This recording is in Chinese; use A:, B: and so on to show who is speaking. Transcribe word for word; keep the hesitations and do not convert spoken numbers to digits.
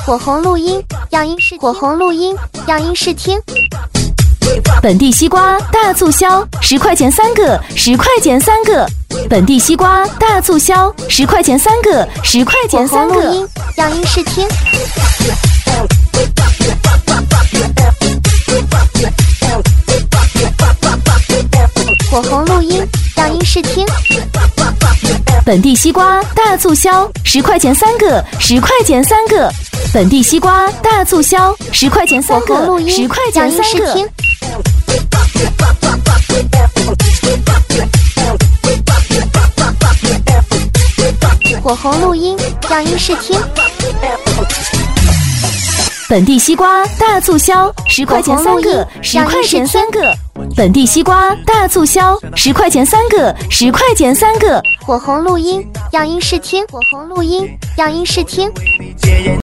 A: 火红录音，样音试火红录音，样音试听。
B: 本地西瓜大促销，十块钱三个，十块钱三个。本地西瓜大促销，十块钱三个，十块钱三个。
A: 火红录音，样音试听。火红录音，样音试听。
B: 本地西瓜大促销，十块钱三个，十块钱三个。本地西瓜大促销，十块钱三个，十块钱三个。
A: 火红录音，样音试听。
B: 本地西瓜大促销，十块钱三个，十块钱三个。本地西瓜大促销，十块钱三个，十块钱三个。
A: 火红录音，样音试听。火红录音，样音试听。